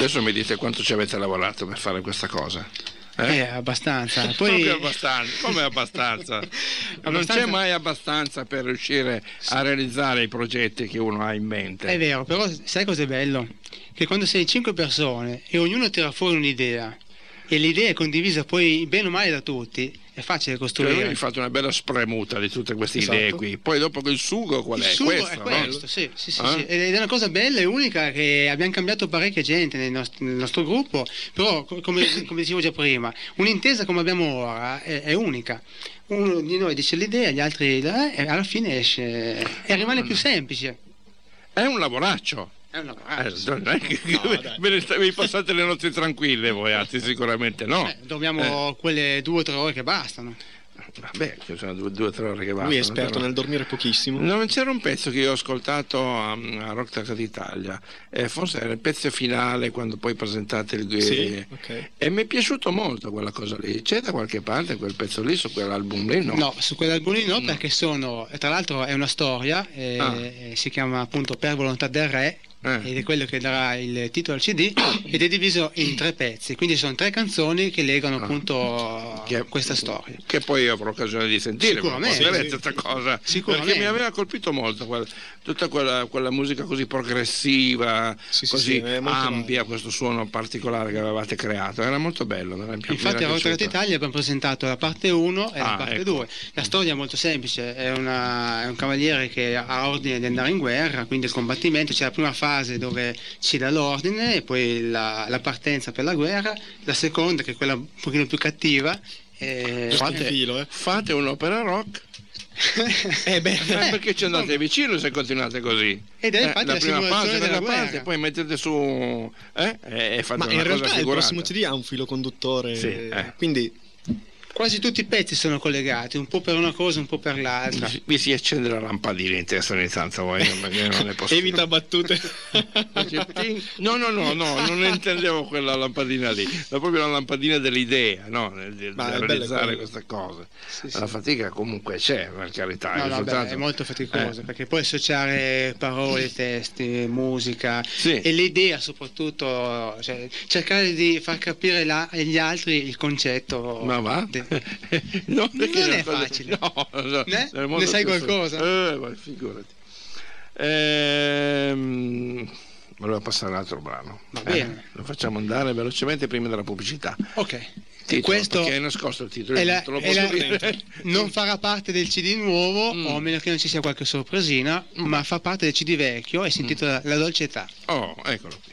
Adesso mi dite quanto ci avete lavorato per fare questa cosa. Abbastanza. Poi... Come abbastanza? Non c'è mai abbastanza per riuscire a realizzare i progetti che uno ha in mente. È vero, però sai cos'è bello? Che quando sei 5 persone e ognuno tira fuori un'idea e l'idea è condivisa poi bene o male da tutti, è facile costruire. Cioè, hai fatto una bella spremuta di tutte queste idee qui. Poi dopo il sugo qual è? Il sugo questo, è questo, no? sì. Ed è una cosa bella e unica che abbiamo cambiato parecchia gente nel nostro gruppo, però come dicevo già prima, un'intesa come abbiamo ora è unica. Uno di noi dice l'idea, gli altri e alla fine esce e rimane più semplice. È un lavoraccio. Non è che vi passate le notti tranquille voi altri, sicuramente no. Dormiamo quelle 2 o 3 ore che bastano. Vabbè, ci sono 2 o 3 ore che bastano. Lui è esperto nel dormire pochissimo. Non c'era un pezzo che io ho ascoltato a Rock Track d'Italia, forse era il pezzo finale quando poi presentate il sì, okay. E mi è piaciuto molto quella cosa lì. C'è da qualche parte quel pezzo lì su quell'album lì? No, su quell'album lì no, perché tra l'altro è una storia, si chiama appunto Per volontà del re. Ed è quello che darà il titolo al CD ed è diviso in 3 pezzi, quindi sono 3 canzoni che legano appunto questa storia, che poi avrò occasione di sentire sicuramente, questa cosa, sicuramente. Perché mi aveva colpito molto tutta quella musica così progressiva, così ampia, questo suono particolare che avevate creato, era molto bello. Infatti a Rock Track d'Italia abbiamo presentato la parte 1 e la parte 2. La storia è molto semplice, è un cavaliere che ha ordine di andare in guerra, quindi il combattimento, c'è la prima fase dove ci dà l'ordine e poi la partenza per la guerra, la seconda che è quella un pochino più cattiva. Fate un'opera rock. Perché ci andate vicino se continuate così? Ed è infatti la prima fase della parte, poi mettete su e fate ma una in cosa realtà figurata. il prossimo CD ha un filo conduttore, quindi quasi tutti i pezzi sono collegati, un po' per una cosa, un po' per l'altra. Vi si accende la lampadina in testa ogni tanto, voi, perché non è possibile. Evita battute. No, non intendevo quella lampadina lì, ma proprio la lampadina dell'idea, no? Di realizzare queste cose. La fatica comunque c'è, per carità. È molto faticoso, perché poi associare parole, testi, musica e l'idea soprattutto, cioè, cercare di far capire agli altri il concetto. Ma va? Non è facile. Ne sai qualcosa? Figurati. Volevo passare un altro brano. Va bene. Lo facciamo andare velocemente prima della pubblicità. Ok. Questo perché è nascosto il titolo, non farà parte del CD nuovo, o a meno che non ci sia qualche sorpresina, ma fa parte del CD vecchio e si intitola La dolce età. Oh, eccolo.